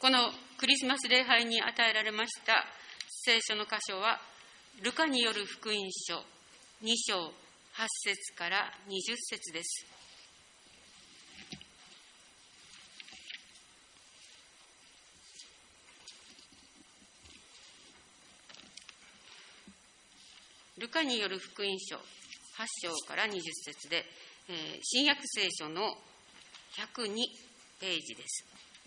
このクリスマス礼拝に与えられました聖書の箇所は、ルカによる福音書2章8節から20節です。ルカによる福音書8章から20節で、新約聖書の102ページです。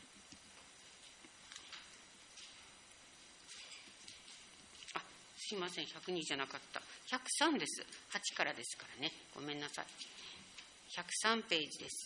すいません、102じゃなかった。103です。8からですからね。ごめんなさい。103ページです。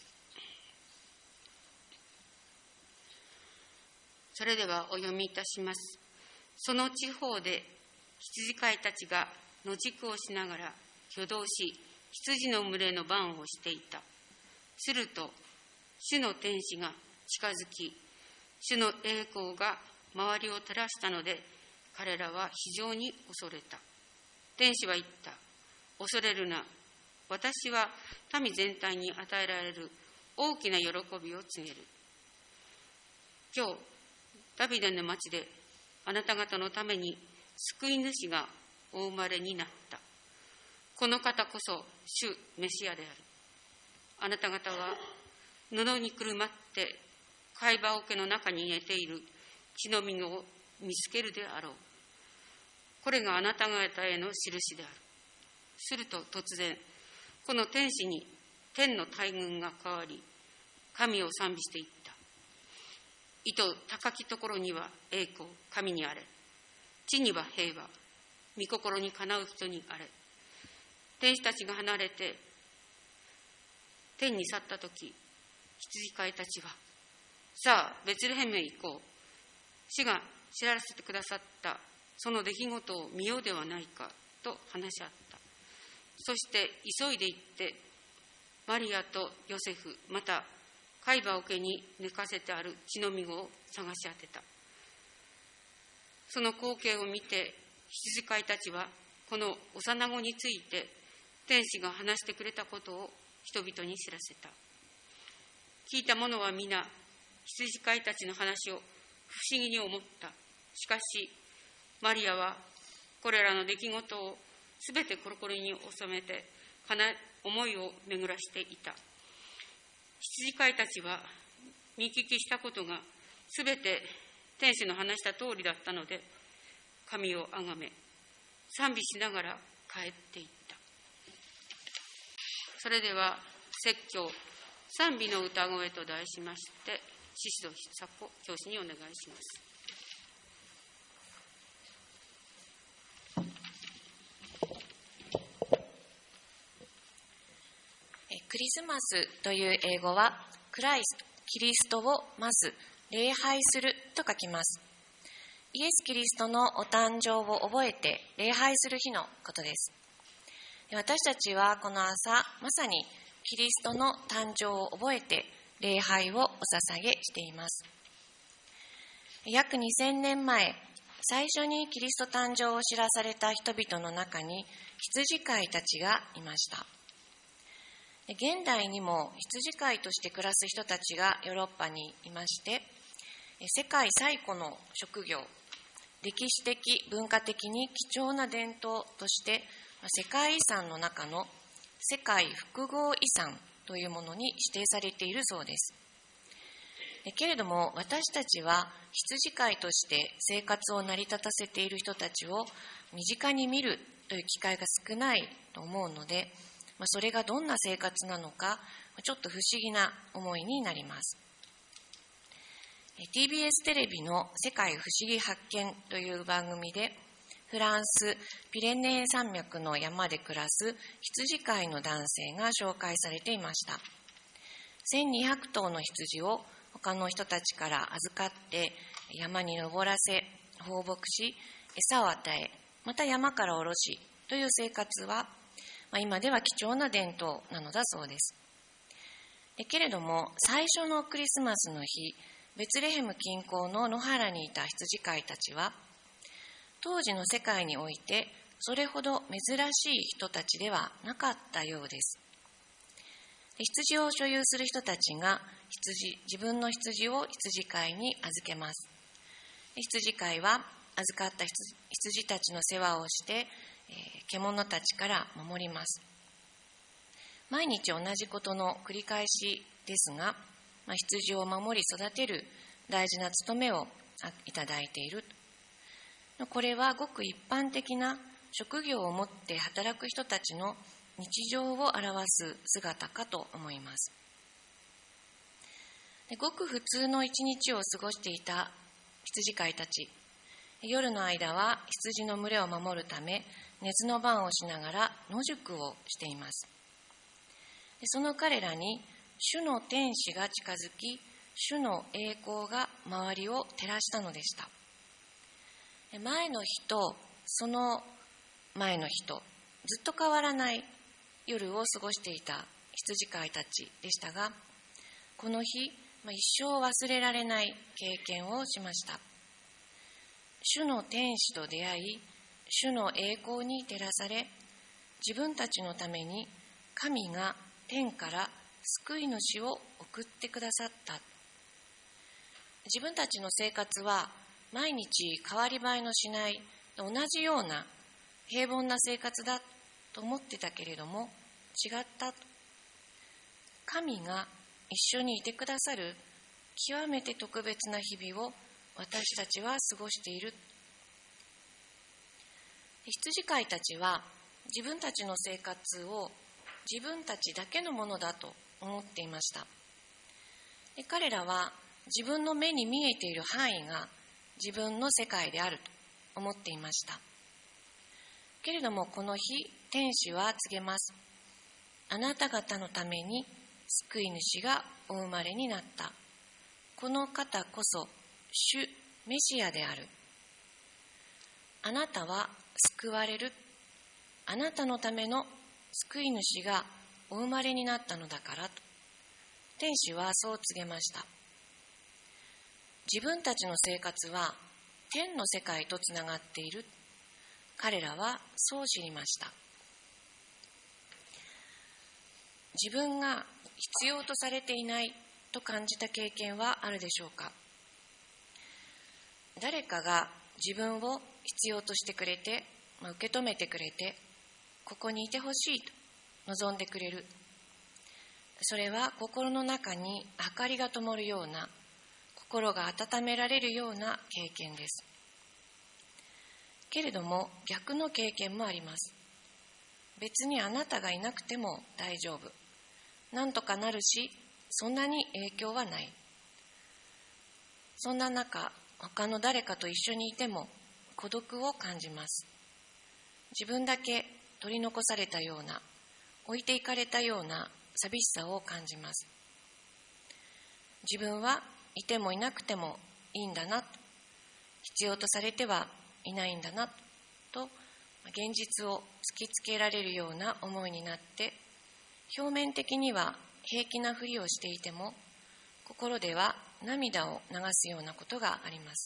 それではお読みいたします。その地方で羊飼いたちが野宿をしながら挙動し、羊の群れの番をしていた。すると、主の天使が近づき、主の栄光が周りを照らしたので、彼らは非常に恐れた。天使は言った。恐れるな。私は民全体に与えられる大きな喜びを告げる。今日、ダビデの町であなた方のために救い主がお生まれになった。この方こそ主メシアである。あなた方は布にくるまって貝羽桶の中に寝ている血の実を見つけるであろう。これがあなた方への印である。すると突然、この天使に天の大軍が変わり、神を賛美していった。意図高きところには栄光、神にあれ。地には平和、御心にかなう人にあれ。天使たちが離れて天に去ったとき、羊飼いたちは、さあベツレヘムへ行こう。主が知らせてくださったその出来事を見ようではないかと話し合った。そして急いで行ってマリアとヨセフ、また貝羽桶に寝かせてある血の実を探し当てた。その光景を見て羊飼いたちはこの幼子について天使が話してくれたことを人々に知らせた。聞いた者は皆羊飼いたちの話を不思議に思った。しかしマリアはこれらの出来事をすべて心に収めて思いを巡らしていた。羊飼いたちは見聞きしたことがすべて天使の話した通りだったので、神をあがめ賛美しながら帰っていった。それでは説教賛美の歌声と題しまして、宍戸久子教師にお願いします。 クリスマスという英語はクライスト、キリストをまず礼拝すると書きます。イエス・キリストのお誕生を覚えて礼拝する日のことです。私たちはこの朝、まさにキリストの誕生を覚えて礼拝をお捧げしています。約2000年前、最初にキリスト誕生を知らされた人々の中に羊飼いたちがいました。現代にも羊飼いとして暮らす人たちがヨーロッパにいまして、世界最古の職業、歴史的文化的に貴重な伝統として世界遺産の中の世界複合遺産というものに指定されているそうです。けれども私たちは羊飼いとして生活を成り立たせている人たちを身近に見るという機会が少ないと思うので、それがどんな生活なのかちょっと不思議な思いになります。TBS テレビの世界不思議発見という番組でフランスピレネー山脈の山で暮らす羊飼いの男性が紹介されていました。1200頭の羊を他の人たちから預かって山に登らせ放牧し餌を与え、また山から下ろしという生活は今では貴重な伝統なのだそうです。けれども最初のクリスマスの日、ベツレヘム近郊の野原にいた羊飼いたちは当時の世界においてそれほど珍しい人たちではなかったようです。 羊を所有する人たちが自分の羊を羊飼いに預けます。羊飼いは預かった羊たちの世話をして、獣たちから守ります。毎日同じことの繰り返しですが、羊を守り育てる大事な務めをいただいている。これはごく一般的な職業を持って働く人たちの日常を表す姿かと思います。ごく普通の一日を過ごしていた羊飼いたち。夜の間は羊の群れを守るため、熱の番をしながら野宿をしています。その彼らに主の天使が近づき、主の栄光が周りを照らしたのでした。前の日とその前の日とずっと変わらない夜を過ごしていた羊飼いたちでしたが、この日、一生忘れられない経験をしました。主の天使と出会い、主の栄光に照らされ、自分たちのために神が天から救い主を送ってくださった。自分たちの生活は毎日変わり映えのしない同じような平凡な生活だと思ってたけれども違った。神が一緒にいてくださる極めて特別な日々を私たちは過ごしている。羊飼いたちは自分たちの生活を自分たちだけのものだと思っていました。彼らは自分の目に見えている範囲が自分の世界であると思っていました。けれどもこの日、天使は告げます。あなた方のために救い主がお生まれになった。この方こそ主メシアである。あなたは救われる。あなたのための救い主がお生まれになったのだからと、天使はそう告げました。自分たちの生活は天の世界とつながっている。彼らはそう知りました。自分が必要とされていないと感じた経験はあるでしょうか。誰かが自分を必要としてくれて、受け止めてくれて、ここにいてほしいと望んでくれる。それは心の中に明かりが灯るような、心が温められるような経験です。けれども逆の経験もあります。別にあなたがいなくても大丈夫。なんとかなるし、そんなに影響はない。そんな中、他の誰かと一緒にいても孤独を感じます。自分だけ取り残されたような、置いていかれたような寂しさを感じます。自分はいてもいなくてもいいんだな、必要とされてはいないんだなと、現実を突きつけられるような思いになって、表面的には平気なふりをしていても、心では涙を流すようなことがあります。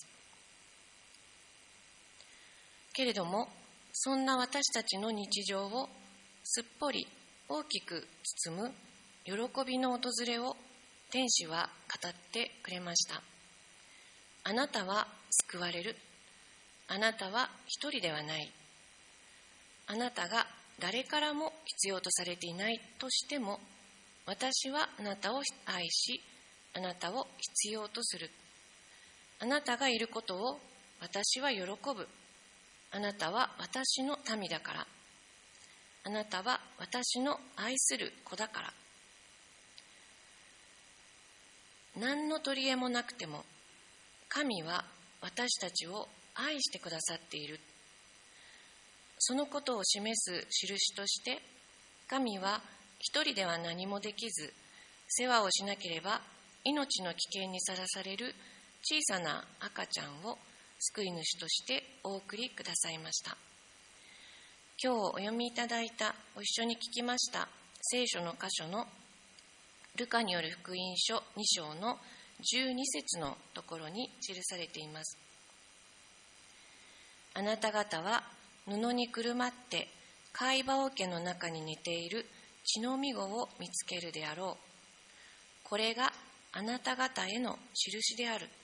けれども、そんな私たちの日常をすっぽり大きく包む喜びの訪れを天使は語ってくれました。あなたは救われる。あなたは一人ではない。あなたが誰からも必要とされていないとしても、私はあなたを愛し、あなたを必要とする。あなたがいることを私は喜ぶ。あなたは私の民だから。あなたは私の愛する子だから。何の取り柄もなくても、神は私たちを愛してくださっている。そのことを示す印として、神は一人では何もできず、世話をしなければ命の危険にさらされる小さな赤ちゃんを救い主としてお送りくださいました。今日お読みいただいた、ご一緒に聞きました聖書の箇所のルカによる福音書2章の12節のところに記されています。あなた方は布にくるまって貝羽桶の中に寝ている血のみ子を見つけるであろう。これがあなた方への印である。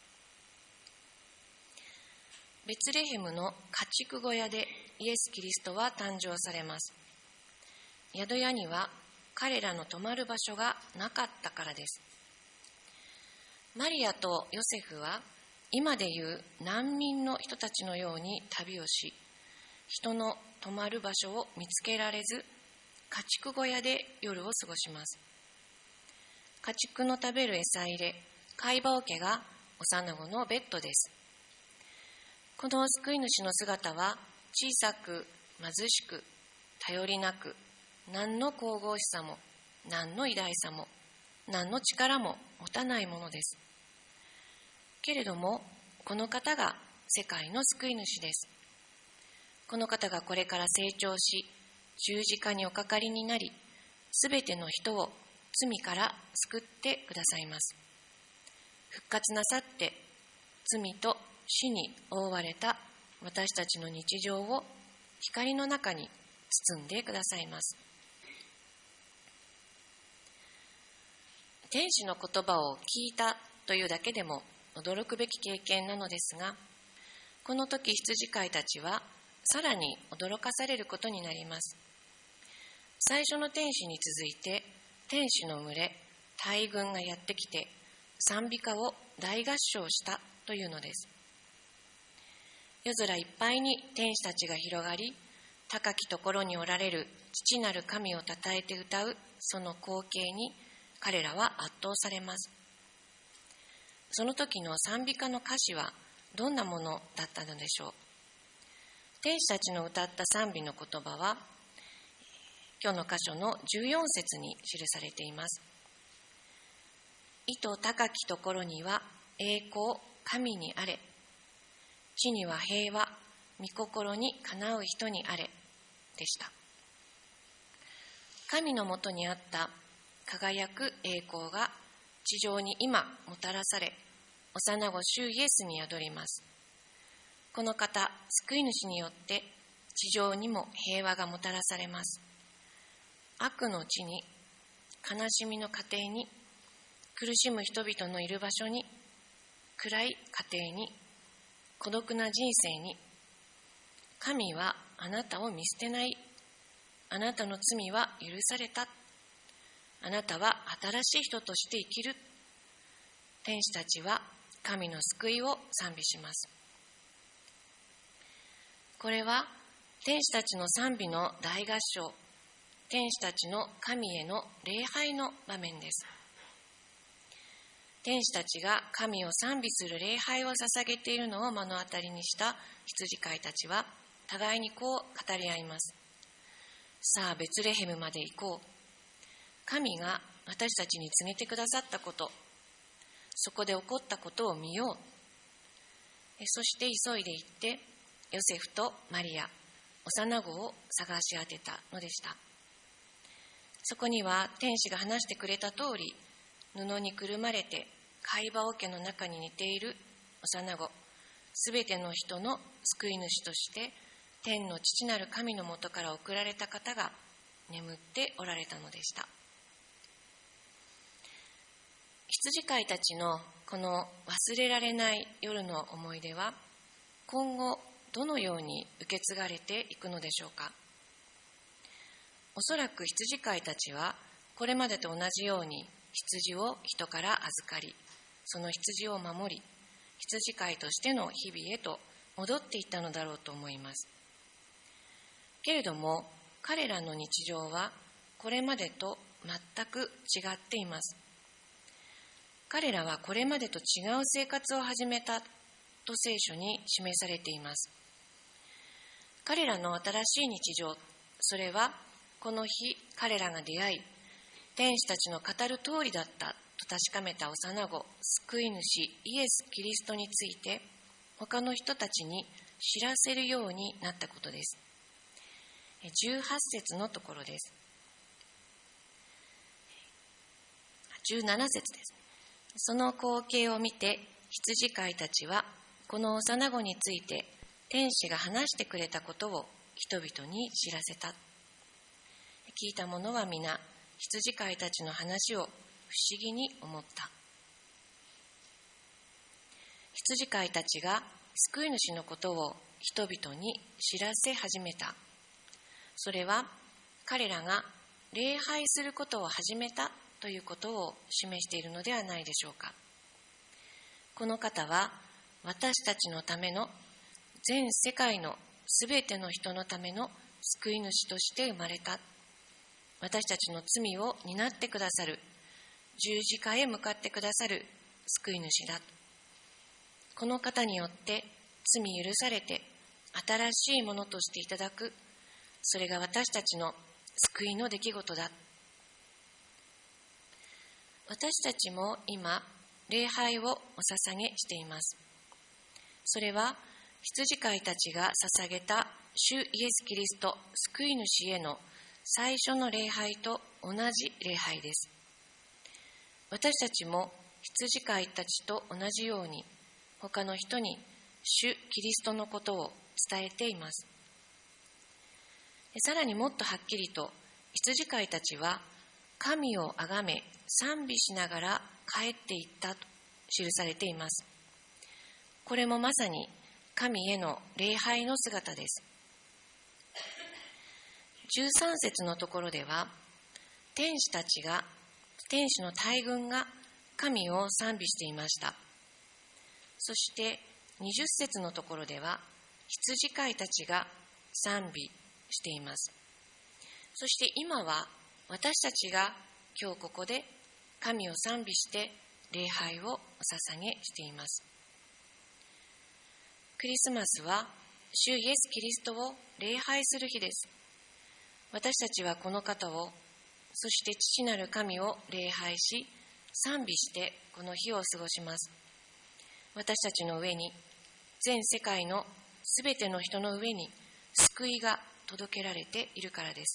ベツレヘムの家畜小屋でイエス・キリストは誕生されます。宿屋には彼らの泊まる場所がなかったからです。マリアとヨセフは今でいう難民の人たちのように旅をし、人の泊まる場所を見つけられず、家畜小屋で夜を過ごします。家畜の食べる餌入れ、飼い葉桶が幼子のベッドです。この救い主の姿は小さく貧しく頼りなく、何の神々しさも何の偉大さも何の力も持たないものです。けれどもこの方が世界の救い主です。この方がこれから成長し、十字架におかかりになり、すべての人を罪から救ってくださいます。復活なさって罪と死に覆われた私たちの日常を光の中に包んでくださいます。天使の言葉を聞いたというだけでも驚くべき経験なのですが、この時羊飼いたちはさらに驚かされることになります。最初の天使に続いて天使の群れ、大群がやってきて賛美歌を大合唱したというのです。夜空いっぱいに天使たちが広がり、高きところにおられる父なる神をたたえて歌うその光景に彼らは圧倒されます。その時の賛美歌の歌詞はどんなものだったのでしょう。天使たちの歌った賛美の言葉は今日の箇所の14節に記されています。意図高きところには栄光神にあれ、地には平和御心にかなう人にあれでした。神のもとにあった輝く栄光が地上に今もたらされ、幼子主イエスに宿ります。この方救い主によって地上にも平和がもたらされます。悪の地に、悲しみの家庭に、苦しむ人々のいる場所に、暗い家庭に、孤独な人生に、神はあなたを見捨てない。あなたの罪は許された。あなたは新しい人として生きる。天使たちは神の救いを賛美します。これは天使たちの賛美の大合唱、天使たちの神への礼拝の場面です。天使たちが神を賛美する礼拝を捧げているのを目の当たりにした羊飼いたちは互いにこう語り合います。さあベツレヘムまで行こう。神が私たちに告げてくださったこと、そこで起こったことを見よう。そして急いで行ってヨセフとマリア、幼子を探し当てたのでした。そこには天使が話してくれた通り、布にくるまれて飼い葉桶の中に寝ている幼子、すべての人の救い主として天の父なる神のもとから送られた方が眠っておられたのでした。羊飼いたちのこの忘れられない夜の思い出は今後どのように受け継がれていくのでしょうか。おそらく羊飼いたちはこれまでと同じように羊を人から預かり、その羊を守り、羊飼いとしての日々へと戻っていったのだろうと思います。けれども彼らの日常はこれまでと全く違っています。彼らはこれまでと違う生活を始めたと聖書に示されています。彼らの新しい日常、それはこの日彼らが出会い、天使たちの語る通りだったと確かめた幼子、救い主イエス・キリストについて他の人たちに知らせるようになったことです。18節のところです。17節です。その光景を見て羊飼いたちはこの幼子について天使が話してくれたことを人々に知らせた。 聞いた者は皆、羊飼いたちの話を不思議に思った。羊飼いたちが救い主のことを人々に知らせ始めた。それは彼らが礼拝することを始めたということを示しているのではないでしょうか。この方は私たちのための、全世界のすべての人のための救い主として生まれた。私たちの罪を担ってくださる、十字架へ向かってくださる救い主だ。この方によって罪許されて新しいものとしていただく、それが私たちの救いの出来事だ。私たちも今、礼拝をお捧げしています。それは羊飼いたちが捧げた主イエス・キリスト救い主への最初の礼拝と同じ礼拝です。私たちも羊飼いたちと同じように他の人に主キリストのことを伝えています。さらにもっとはっきりと、羊飼いたちは神をあがめ賛美しながら帰っていったと記されています。これもまさに神への礼拝の姿です。13節のところでは、天使の大群が神を賛美していました。そして20節のところでは、羊飼いたちが賛美しています。そして今は私たちが今日ここで神を賛美して礼拝をお捧げしています。クリスマスは主イエス・キリストを礼拝する日です。私たちはこの方を、そして父なる神を礼拝し、賛美してこの日を過ごします。私たちの上に、全世界のすべての人の上に救いが届けられているからです。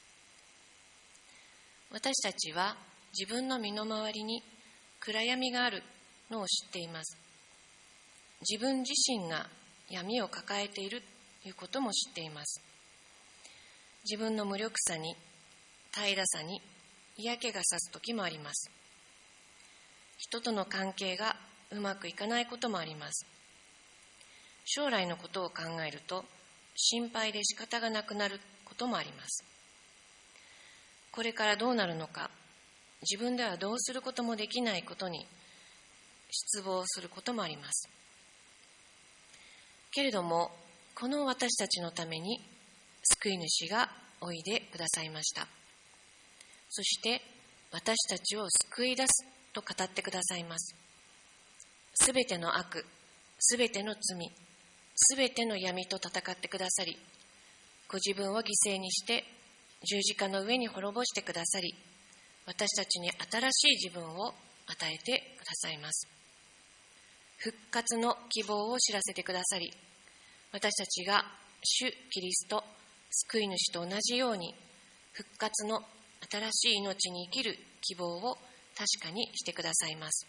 私たちは自分の身の回りに暗闇があるのを知っています。自分自身が闇を抱えているということも知っています。自分の無力さに、平らさに嫌気がさす時もあります。人との関係がうまくいかないこともあります。将来のことを考えると心配で仕方がなくなることもあります。これからどうなるのか、自分ではどうすることもできないことに失望することもあります。けれども、この私たちのために救い主がおいでくださいました。そして私たちを救い出すと語ってくださいます。すべての悪、すべての罪、すべての闇と戦ってくださり、ご自分を犠牲にして十字架の上に滅ぼしてくださり、私たちに新しい自分を与えてくださいます。復活の希望を知らせてくださり、私たちが主キリスト救い主と同じように復活の新しい命に生きる希望を確かにしてくださいます。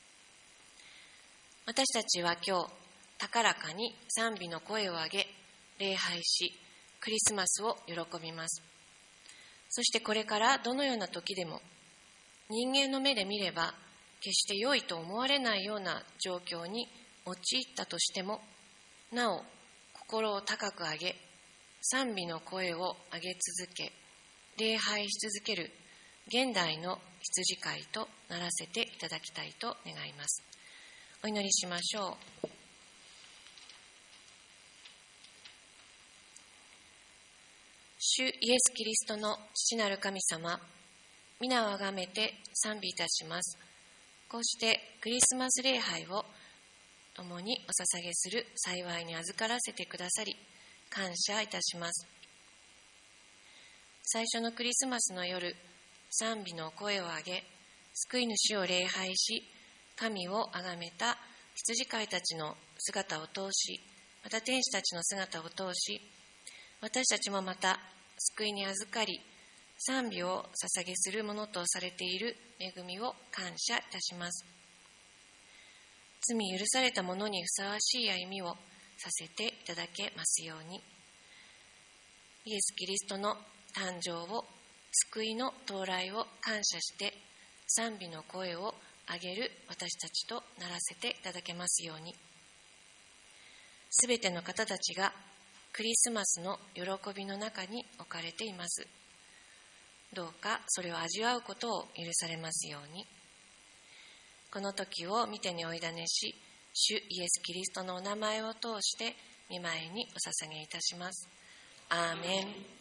私たちは今日高らかに賛美の声を上げ礼拝し、クリスマスを喜びます。そしてこれからどのような時でも人間の目で見れば決して良いと思われないような状況に陥ったとしても、なお心を高く上げ賛美の声を上げ続け礼拝し続ける現代の羊飼いとならせていただきたいと願います。お祈りしましょう。主イエス・キリストの父なる神様、皆をあがめて賛美いたします。こうしてクリスマス礼拝を共にお捧げする幸いに預からせてくださり感謝いたします。最初のクリスマスの夜、賛美の声を上げ救い主を礼拝し神をあがめた羊飼いたちの姿を通し、また天使たちの姿を通し、私たちもまた救いに預かり賛美を捧げするものとされている恵みを感謝いたします。罪許された者にふさわしい歩みをさせていただけますように、イエス・キリストの誕生を救いの到来を感謝して賛美の声を上げる私たちとならせていただけますように。すべての方たちがクリスマスの喜びの中に置かれています。どうかそれを味わうことを許されますように。この時を御手にお委ねし、主イエス・キリストのお名前を通して御前にお捧げいたします。アーメン。